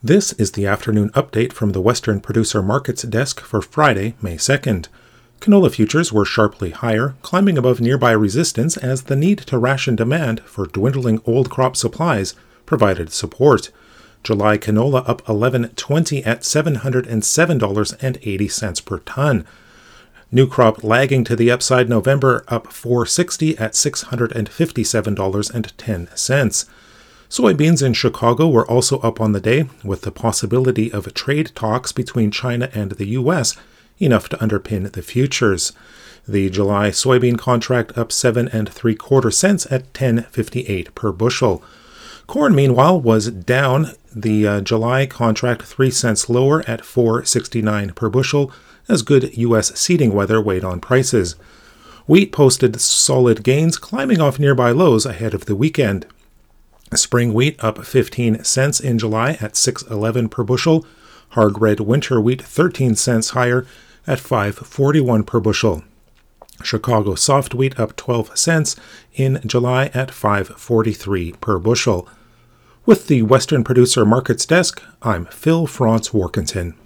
This is the afternoon update from the Western Producer Markets desk for Friday, May 2nd. Canola futures were sharply higher, climbing above nearby resistance as the need to ration demand for dwindling old crop supplies provided support. July canola up $11.20 at $707.80 per ton. New crop lagging to the upside, November up $4.60 at $657.10. Soybeans in Chicago were also up on the day, with the possibility of trade talks between China and the U.S. enough to underpin the futures. The July soybean contract up 7 3/4 cents at $10.58 per bushel. Corn, meanwhile, was down. The July contract 3 cents lower at $4.69 per bushel, as good U.S. seeding weather weighed on prices. Wheat posted solid gains, climbing off nearby lows ahead of the weekend. Spring wheat up 15 cents in July at $6.11 per bushel. Hard red winter wheat 13 cents higher at $5.41 per bushel. Chicago soft wheat up 12 cents in July at $5.43 per bushel. With the Western Producer Markets desk, I'm Phil Franz Warkentin.